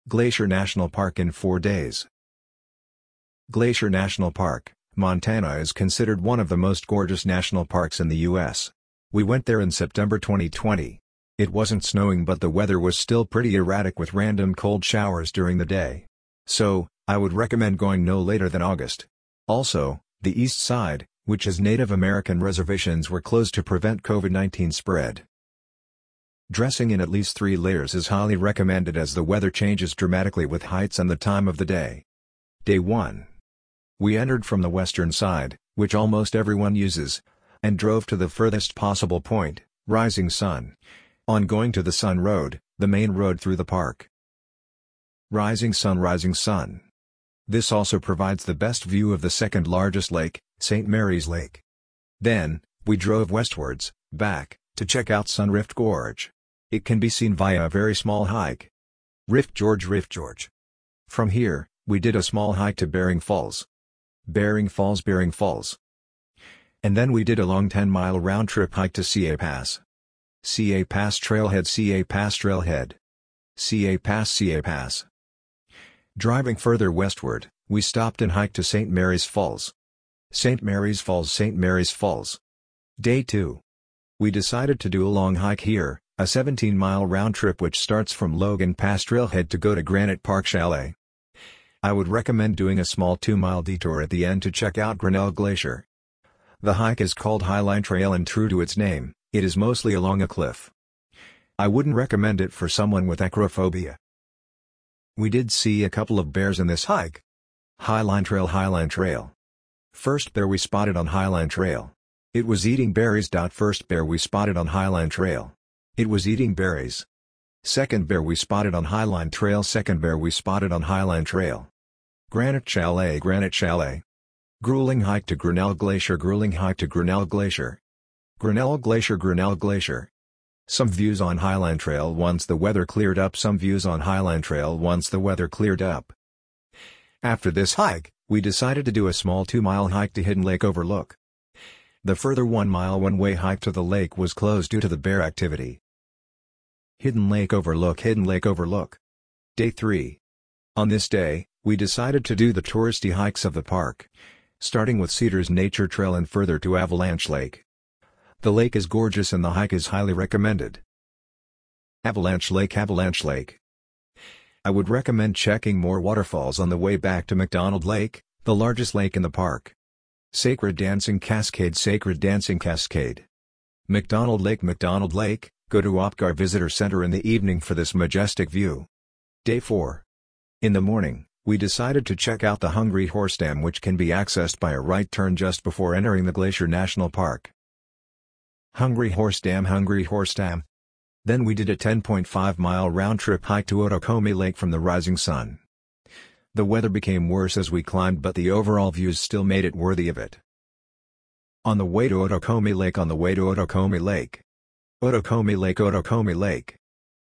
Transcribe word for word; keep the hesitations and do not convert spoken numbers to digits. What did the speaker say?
Glacier National Park in four days. Glacier National Park, Montana is considered one of the most gorgeous national parks in the U S We went there in September twenty twenty. It wasn't snowing, but the weather was still pretty erratic with random cold showers during the day. So, I would recommend going no later than August. Also, the east side, which is Native American reservations, were closed to prevent COVID nineteen spread. Dressing in at least three layers is highly recommended as the weather changes dramatically with heights and the time of the day. Day one. We entered from the western side, which almost everyone uses, and drove to the furthest possible point, Rising Sun. On going to the Sun Road, the main road through the park. Rising Sun Rising Sun. This also provides the best view of the second largest lake, Saint Mary's Lake. Then, we drove westwards, back, to check out Sun Rift Gorge. It can be seen via a very small hike. Rift Gorge Rift Gorge. From here, we did a small hike to Bering Falls. Bering Falls Bering Falls. And then we did a long ten mile round-trip hike to C A Pass. C A Pass Trailhead C A Pass Trailhead. C A Pass C A Pass. Driving further westward, we stopped and hiked to Saint Mary's Falls. Saint Mary's Falls Saint Mary's Falls. Day two. We decided to do a long hike here, a seventeen mile round trip which starts from Logan Pass Trailhead to go to Granite Park Chalet. I would recommend doing a small two mile detour at the end to check out Grinnell Glacier. The hike is called Highline Trail and true to its name, it is mostly along a cliff. I wouldn't recommend it for someone with acrophobia. We did see a couple of bears in this hike. Highline Trail Highline Trail. First bear we spotted on Highline Trail. It was eating berries. First bear we spotted on Highline Trail. It was eating berries. Second bear we spotted on Highline Trail. Second bear we spotted on Highline Trail. Granite Chalet Granite Chalet. Grueling hike to Grinnell Glacier Grueling hike to Grinnell Glacier. Grinnell Glacier Grinnell Glacier. Some views on Highline Trail once the weather cleared up. Some views on Highline Trail once the weather cleared up. After this hike, we decided to do a small two mile hike to Hidden Lake Overlook. The further one mile one-way hike to the lake was closed due to the bear activity. Hidden Lake Overlook Hidden Lake Overlook. Day three. On this day, we decided to do the touristy hikes of the park, starting with Cedars Nature Trail and further to Avalanche Lake. The lake is gorgeous and the hike is highly recommended. Avalanche Lake Avalanche Lake. I would recommend checking more waterfalls on the way back to McDonald Lake, the largest lake in the park. Sacred Dancing Cascade Sacred Dancing Cascade. McDonald Lake McDonald Lake, go to Opgar Visitor Center in the evening for this majestic view. Day four. In the morning, we decided to check out the Hungry Horse Dam, which can be accessed by a right turn just before entering the Glacier National Park. Hungry Horse Dam Hungry Horse Dam. Then we did a ten point five mile round-trip hike to Otokomi Lake from the Rising Sun. The weather became worse as we climbed, but the overall views still made it worthy of it. On the way to Otokomi Lake On the way to Otokomi Lake. Otokomi Lake Otokomi Lake.